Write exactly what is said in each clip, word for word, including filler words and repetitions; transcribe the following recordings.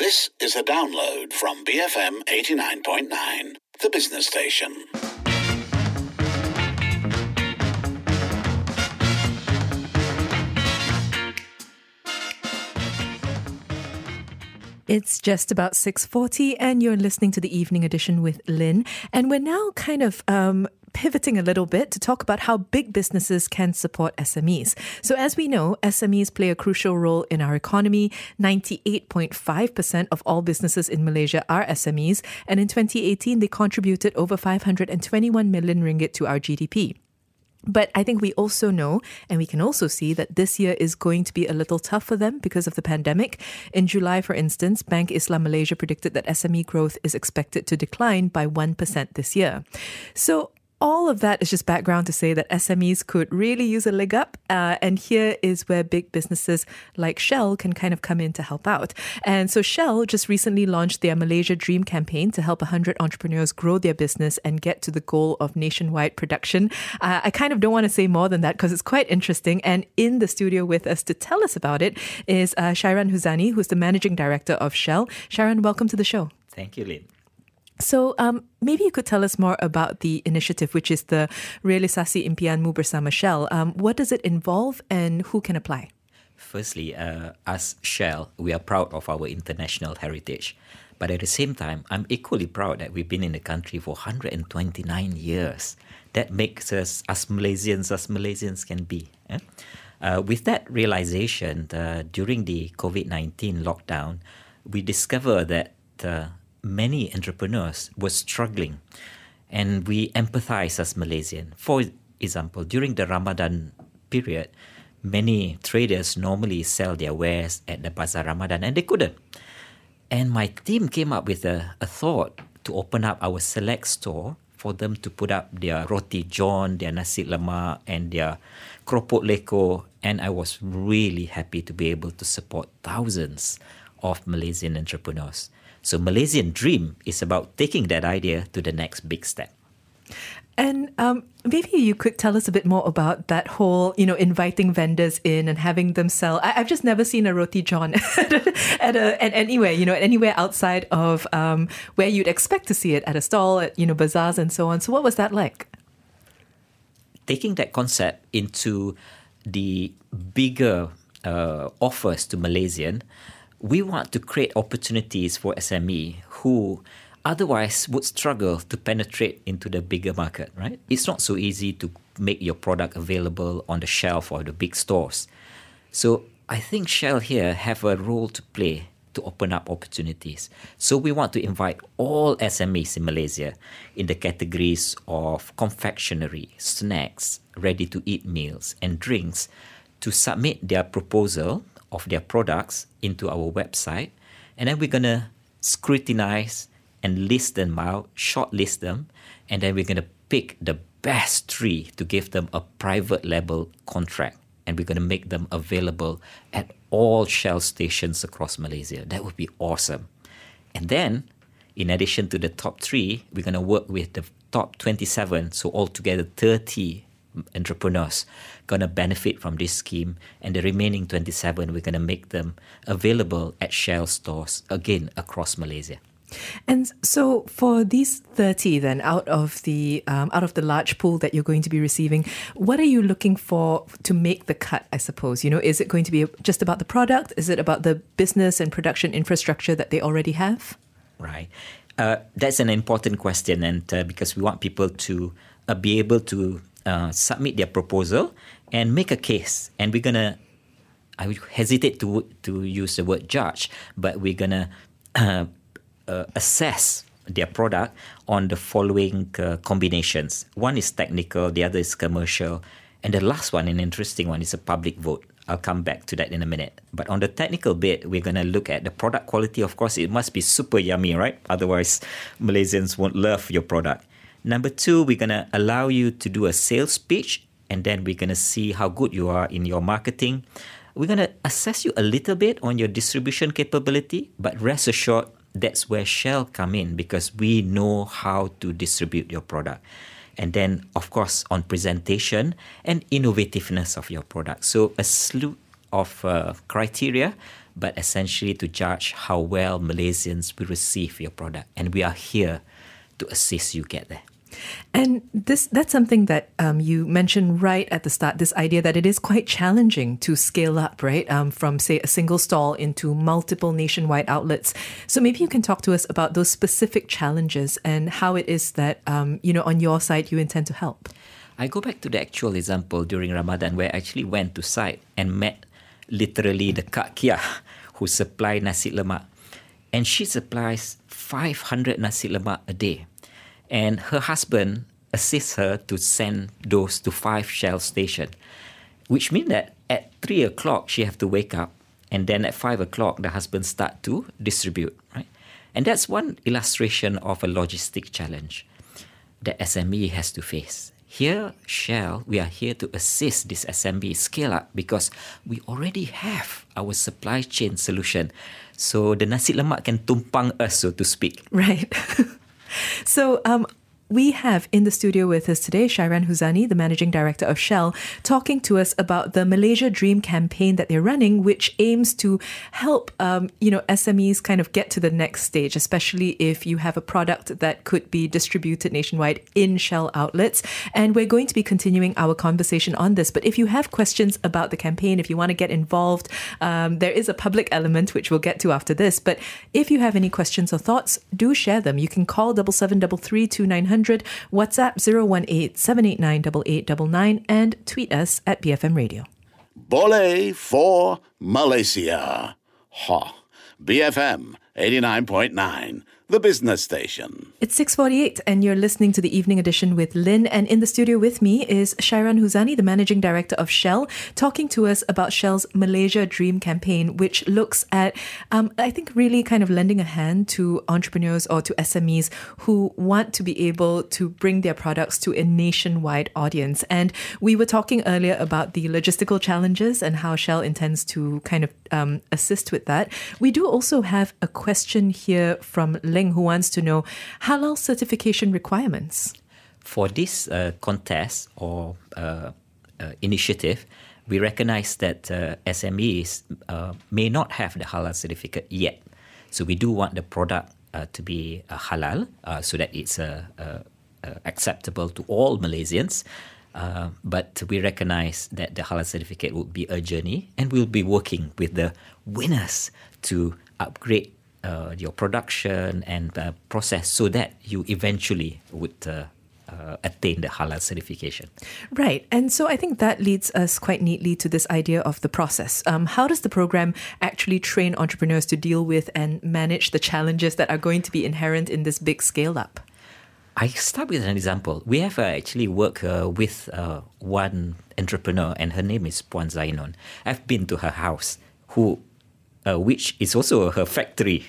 This is a download from B F M eighty-nine point nine, the business station. It's just about six forty and you're listening to the Evening Edition with Lynn. And we're now kind of um, pivoting a little bit to talk about how big businesses can support S M Es. So as we know, S M Es play a crucial role in our economy. ninety-eight point five percent of all businesses in Malaysia are S M Es. And in twenty eighteen, they contributed over five hundred twenty-one million ringgit to our G D P. But I think we also know, and we can also see that this year is going to be a little tough for them because of the pandemic. In July, for instance, Bank Islam Malaysia predicted that S M E growth is expected to decline by one percent this year. So all of that is just background to say that S M Es could really use a leg up. Uh, and here is where big businesses like Shell can kind of come in to help out. And so Shell just recently launched their Malaysia Dream campaign to help one hundred entrepreneurs grow their business and get to the goal of nationwide production. Uh, I kind of don't want to say more than that because it's quite interesting. And in the studio with us to tell us about it is uh, Shairan Huzani, who's the managing director of Shell. Shairan, welcome to the show. Thank you, Lynn. So um, maybe you could tell us more about the initiative, which is the Realisasi Impianmu Bersama Shell. Um, what does it involve and who can apply? Firstly, uh, as Shell, we are proud of our international heritage. But at the same time, I'm equally proud that we've been in the country for one hundred twenty-nine years. That makes us as Malaysians as Malaysians can be. Eh? Uh, with that realization, uh, during the COVID nineteen lockdown, we discovered that uh, many entrepreneurs were struggling, and we empathize as Malaysian. For example, during the Ramadan period, many traders normally sell their wares at the Bazaar Ramadan and they couldn't. And my team came up with a, a thought to open up our select store for them to put up their roti john, their nasi lemak and their keropok leko. And I was really happy to be able to support thousands of Malaysian entrepreneurs. So Malaysian Dream is about taking that idea to the next big step. And um, maybe you could tell us a bit more about that whole, you know, inviting vendors in and having them sell. I- I've just never seen a roti john at, a, at, a, at anywhere, you know, anywhere outside of um, where you'd expect to see it, at a stall, at, you know, bazaars and so on. So what was that like? Taking that concept into the bigger uh, offers to Malaysian, we want to create opportunities for S M E who otherwise would struggle to penetrate into the bigger market, right? It's not so easy to make your product available on the shelf or the big stores. So I think Shell here have a role to play to open up opportunities. So we want to invite all S M Es in Malaysia in the categories of confectionery, snacks, ready-to-eat meals and drinks to submit their proposal of their products into our website, and then we're going to scrutinize and list them out, shortlist them, and then we're going to pick the best three to give them a private label contract, and we're going to make them available at all Shell stations across Malaysia. That would be awesome. And then, in addition to the top three, we're going to work with the top twenty-seven, so altogether thirty entrepreneurs going to benefit from this scheme, and the remaining twenty-seven, we're going to make them available at Shell stores, again, across Malaysia. And so for these thirty then, out of the um, out of the large pool that you're going to be receiving, what are you looking for to make the cut, I suppose? You know, is it going to be just about the product? Is it about the business and production infrastructure that they already have? Right. Uh, that's an important question, and uh, because we want people to uh, be able to uh, submit their proposal and make a case. And we're going to, I would hesitate to to use the word judge, but we're going to uh, uh, assess their product on the following uh, combinations. One is technical, the other is commercial, and the last one, an interesting one, is a public vote. I'll come back to that in a minute. But on the technical bit, we're going to look at the product quality. Of course, it must be super yummy, right? Otherwise, Malaysians won't love your product. Number two, we're going to allow you to do a sales pitch, and then we're going to see how good you are in your marketing. We're going to assess you a little bit on your distribution capability, but rest assured, that's where Shell come in, because we know how to distribute your product. And then, of course, on presentation and innovativeness of your product. So a slew of uh, criteria, but essentially to judge how well Malaysians will receive your product. And we are here to assist you get there. And this that's something that um, you mentioned right at the start, this idea that it is quite challenging to scale up, right? Um, from, say, a single stall into multiple nationwide outlets. So maybe you can talk to us about those specific challenges and how it is that, um, you know, on your side, you intend to help. I go back to the actual example during Ramadan where I actually went to site and met literally the Kak Kia who supply nasi lemak. And she supplies five hundred nasi lemak a day. And her husband assists her to send those to five Shell stations, which means that at three o'clock, she have to wake up. And then at five o'clock, the husband start to distribute, right? And that's one illustration of a logistic challenge that S M E has to face. Here, Shell, we are here to assist this S M E scale up because we already have our supply chain solution. So the nasi lemak can tumpang us, so to speak. Right. So um, we have in the studio with us today Shairan Huzani, the Managing Director of Shell, talking to us about the Malaysia Dream campaign that they're running, which aims to help um, you know, S M Es kind of get to the next stage, especially if you have a product that could be distributed nationwide in Shell outlets. And we're going to be continuing our conversation on this. But if you have questions about the campaign, if you want to get involved, um, there is a public element, which we'll get to after this. But if you have any questions or thoughts, do share them. You can call seven seven three three two nine zero zero, WhatsApp zero one eight seven eight nine eight eight nine nine, and tweet us at B F M Radio. Boleh for Malaysia. Ha. B F M eighty-nine point nine, the business station. It's six forty-eight and you're listening to the Evening Edition with Lynn. And in the studio with me is Shairan Huzani, the Managing Director of Shell, talking to us about Shell's Malaysia Dream campaign, which looks at, um, I think, really kind of lending a hand to entrepreneurs or to S M Es who want to be able to bring their products to a nationwide audience. And we were talking earlier about the logistical challenges and how Shell intends to kind of um, assist with that. We do also have a question here from Ling, who wants to know halal certification requirements. For this uh, contest or uh, uh, initiative, we recognize that uh, S M Es uh, may not have the halal certificate yet. So we do want the product uh, to be uh, halal uh, so that it's uh, uh, uh, acceptable to all Malaysians. Uh, but we recognize that the halal certificate would be a journey, and we'll be working with the winners to upgrade uh, your production and uh, process so that you eventually would uh, uh, attain the halal certification. Right. And so I think that leads us quite neatly to this idea of the process. Um, how does the program actually train entrepreneurs to deal with and manage the challenges that are going to be inherent in this big scale up? I start with an example. We have uh, actually worked uh, with uh, one entrepreneur, and her name is Puan Zainon. I've been to her house, who, uh, which is also her factory.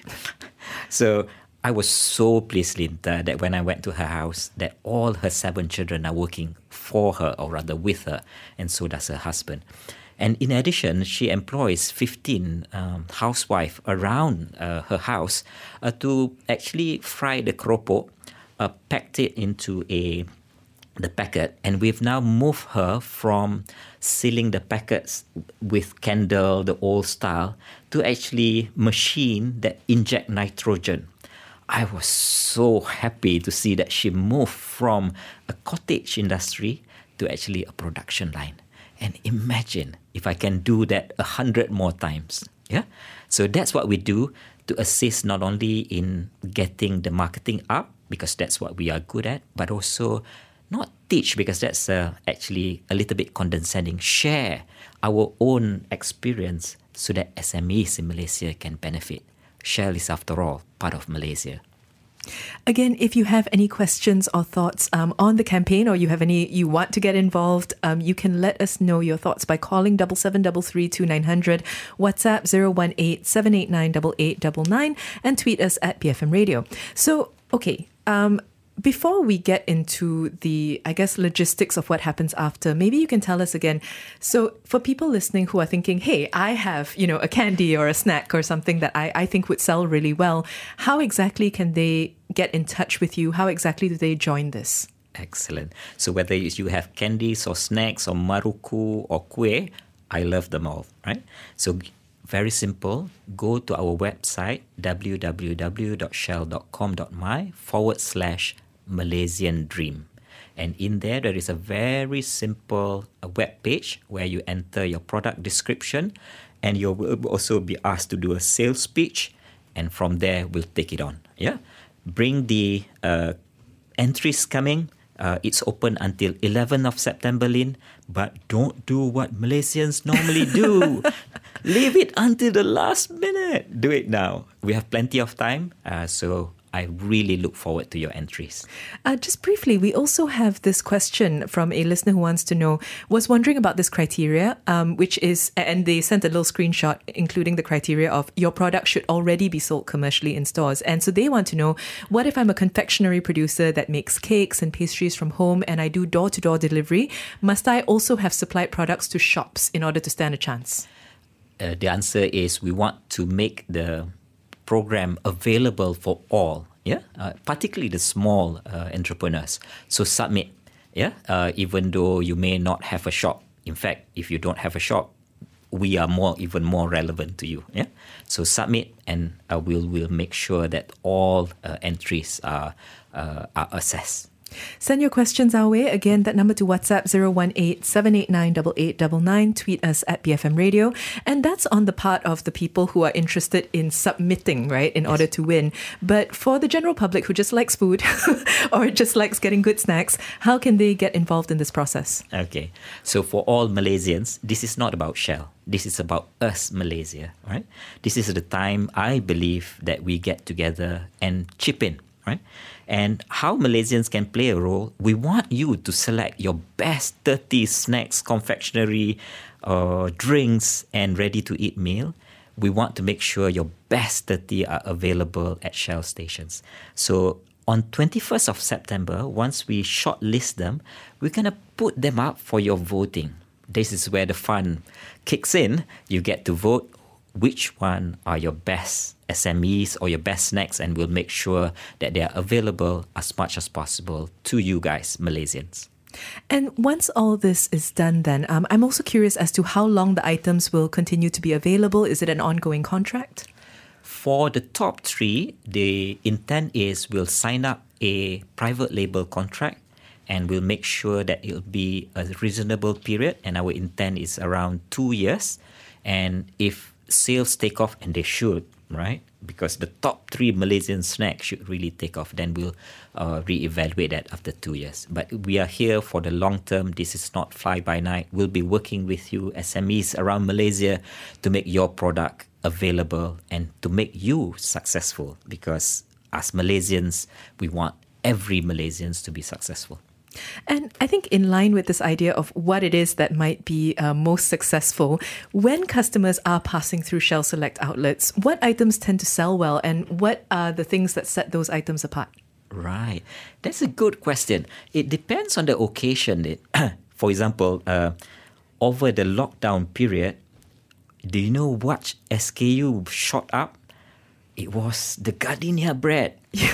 So I was so pleased, Linda, that when I went to her house, that all her seven children are working for her, or rather with her, and so does her husband. And in addition, she employs fifteen um, housewives around uh, her house uh, to actually fry the keropok, Uh, packed it into a the packet, and we've now moved her from sealing the packets with candle, the old style, to actually machine that inject nitrogen. I was so happy to see that she moved from a cottage industry to actually a production line. And imagine if I can do that a hundred more times. Yeah, so that's what we do to assist not only in getting the marketing up, because that's what we are good at, but also not teach, because that's uh, actually a little bit condescending, share our own experience so that S M Es in Malaysia can benefit. Shell is, after all, part of Malaysia. Again, if you have any questions or thoughts um, on the campaign, or you have any, you want to get involved, um, you can let us know your thoughts by calling seven seven three three two nine zero zero, WhatsApp zero one eight seven eight nine eight eight nine nine, and tweet us at B F M Radio. So, okay, um, before we get into the, I guess, logistics of what happens after, maybe you can tell us again. So for people listening who are thinking, hey, I have, you know, a candy or a snack or something that I, I think would sell really well, how exactly can they get in touch with you? How exactly do they join this? Excellent. So whether you have candies or snacks or maruku or kueh, I love them all, right? So very simple. Go to our website, www.shell.com.my forward slash Malaysian Dream. And in there, there is a very simple uh, web page where you enter your product description, and you will also be asked to do a sales pitch. And from there, we'll take it on. Yeah, bring the uh, entries coming. Uh, it's open until eleventh of September, Lin. But don't do what Malaysians normally do. Leave it until the last minute. Do it now. We have plenty of time. Uh, so I really look forward to your entries. Uh, just briefly, we also have this question from a listener who wants to know, was wondering about this criteria, um, which is, and they sent a little screenshot including the criteria of your product should already be sold commercially in stores. And so they want to know, what if I'm a confectionery producer that makes cakes and pastries from home and I do door-to-door delivery? Must I also have supplied products to shops in order to stand a chance? Uh, the answer is we want to make the program available for all, yeah, uh, particularly the small uh, entrepreneurs. So submit, yeah, uh, even though you may not have a shop. In fact, if you don't have a shop, we are more even more relevant to you, yeah. So submit, and uh, we'll we'll make sure that all uh, entries are uh, are assessed. Send your questions our way. Again, that number to WhatsApp zero one eight, seven eight nine, eight eight nine nine. Tweet us at B F M Radio. And that's on the part of the people who are interested in submitting, right, in yes. order to win. But for the general public who just likes food or just likes getting good snacks, how can they get involved in this process? Okay. So for all Malaysians, this is not about Shell. This is about us, Malaysia, right? This is the time, I believe, that we get together and chip in. Right? And how Malaysians can play a role, we want you to select your best thirty snacks, confectionery, uh, drinks, and ready-to-eat meal. We want to make sure your best thirty are available at Shell stations. So on twenty-first of September, once we shortlist them, we're going to put them up for your voting. This is where the fun kicks in. You get to vote which one are your best S M Es or your best snacks, and we'll make sure that they are available as much as possible to you guys, Malaysians. And once all this is done then, um, I'm also curious as to how long the items will continue to be available. Is it an ongoing contract? For the top three, the intent is we'll sign up a private label contract, and we'll make sure that it'll be a reasonable period, and our intent is around two years. And if sales take off, and they should, right? Because the top three Malaysian snacks should really take off. Then we'll uh, reevaluate that after two years. But we are here for the long term. This is not fly by night. We'll be working with you, S M Es around Malaysia, to make your product available and to make you successful. Because as Malaysians, we want every Malaysians to be successful. And I think in line with this idea of what it is that might be uh, most successful, when customers are passing through Shell Select outlets, what items tend to sell well, and what are the things that set those items apart? Right. That's a good question. It depends on the occasion. It, for example, uh, over the lockdown period, do you know what S K U shot up? It was the gardenia bread.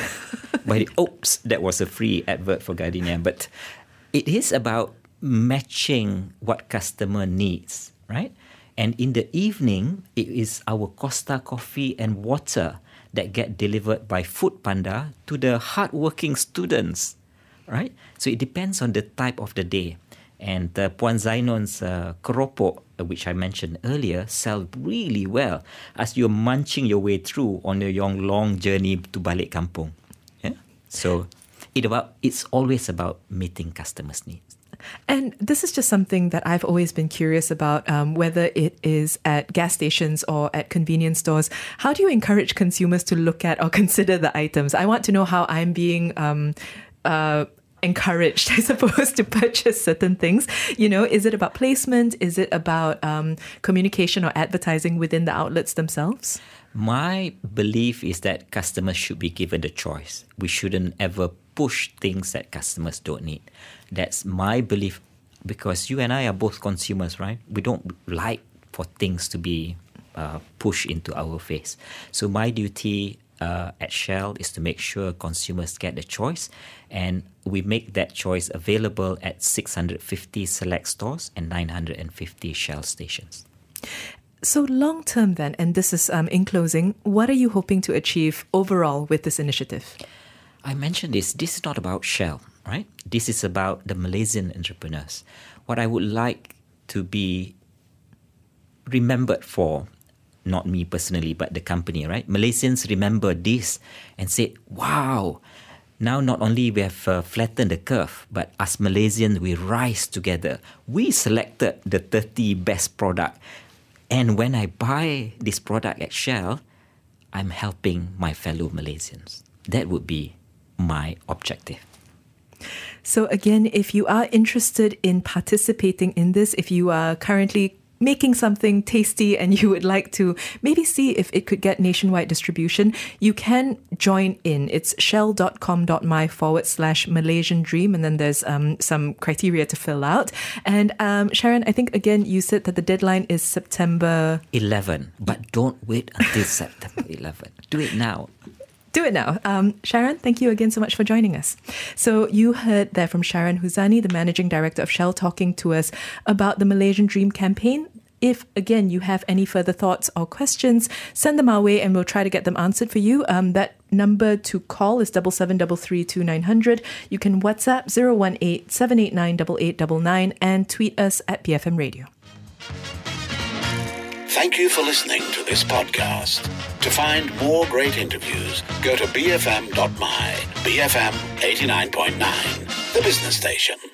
By the, oops, that was a free advert for gardenia. But it is about matching what customer needs, right? And in the evening, it is our Costa coffee and water that get delivered by Food Panda to the hardworking students, right? So it depends on the type of the day. And uh, Puan Zainon's uh, keropok, which I mentioned earlier, sell really well as you're munching your way through on your long journey to balik kampung. Yeah? So it about it's always about meeting customers' needs. And this is just something that I've always been curious about, um, whether it is at gas stations or at convenience stores. How do you encourage consumers to look at or consider the items? I want to know how I'm being um, uh, encouraged, I suppose, to purchase certain things. You know, is it about placement? Is it about um, communication or advertising within the outlets themselves? My belief is that customers should be given the choice. We shouldn't ever push things that customers don't need. That's my belief, because you and I are both consumers, right? We don't like for things to be uh, pushed into our face. So my duty uh, at Shell is to make sure consumers get the choice, and we make that choice available at six hundred fifty select stores and nine hundred fifty Shell stations. So long term then, and this is um, in closing, what are you hoping to achieve overall with this initiative? I mentioned this. This is not about Shell, right? This is about the Malaysian entrepreneurs. What I would like to be remembered for, not me personally, but the company, right? Malaysians remember this and say, wow, now not only we have uh, flattened the curve, but as Malaysians, we rise together. We selected the thirty best product. And when I buy this product at Shell, I'm helping my fellow Malaysians. That would be my objective. So again, if you are interested in participating in this, if you are currently making something tasty and you would like to maybe see if it could get nationwide distribution, you can join in. It's shell.com.my forward slash Malaysian Dream, and then there's um, some criteria to fill out. And um, Sharon, I think again you said that the deadline is September eleventh, but don't wait until September eleventh. Do it now. Do it now. Um, Sharon, thank you again so much for joining us. So you heard there from Sharon Huzani, the Managing Director of Shell, talking to us about the Malaysian Dream campaign. If, again, you have any further thoughts or questions, send them our way and we'll try to get them answered for you. Um, that number to call is seven seven three three two nine zero zero. You can WhatsApp zero one eight seven eight nine eight eight nine nine and tweet us at B F M Radio. Thank you for listening to this podcast. To find more great interviews, go to b f m dot my, B F M eighty-nine point nine, the business station.